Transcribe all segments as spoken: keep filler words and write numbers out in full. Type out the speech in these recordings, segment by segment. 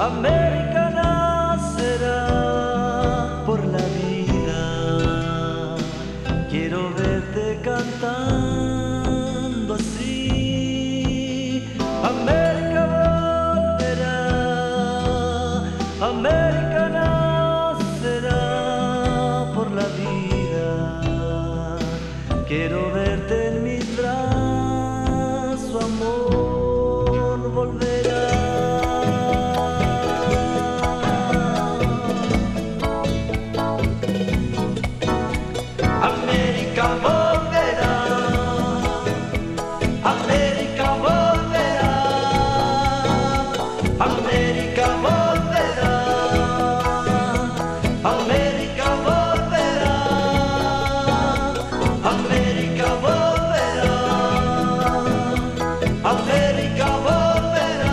América nacerá por la vida. Quiero verte cantando así. América volverá, América nacerá por la vida. Quiero verte en mis brazos, amor, volverá. América volverá, América volverá, América volverá, América volverá, América volverá, América volverá.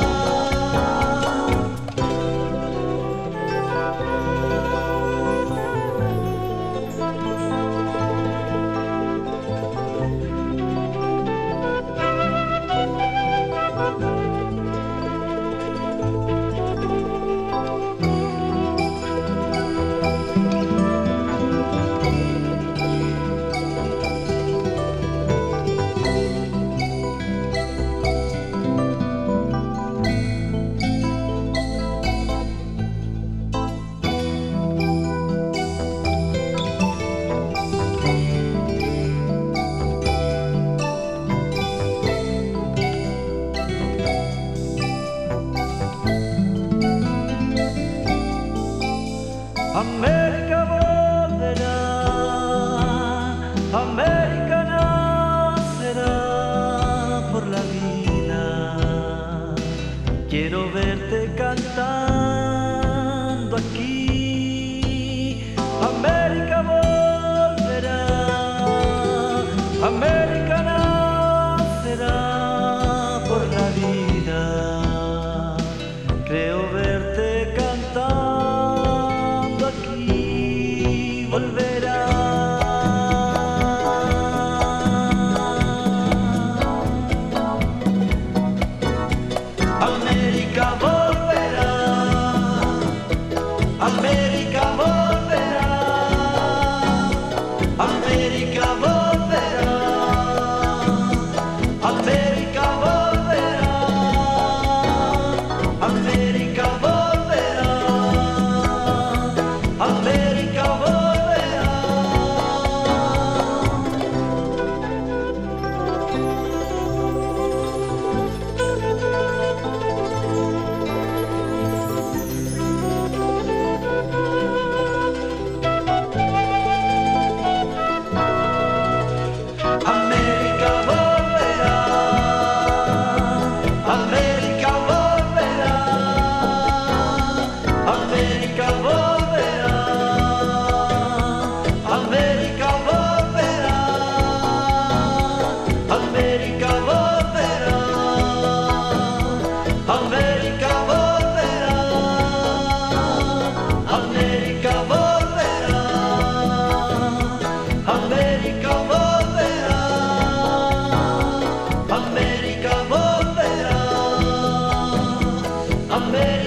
América volverá, América nacerá por la vida. Quiero verte cantando aquí. América volverá, América nacerá por la vida. Creo verte cantando aquí, volverá. América volverá, América volverá, América volverá, América volverá, América volverá, América volverá. América volverá, América volverá, América volverá, América volverá, América volverá, América volverá, América volverá, América volverá, América volverá, América.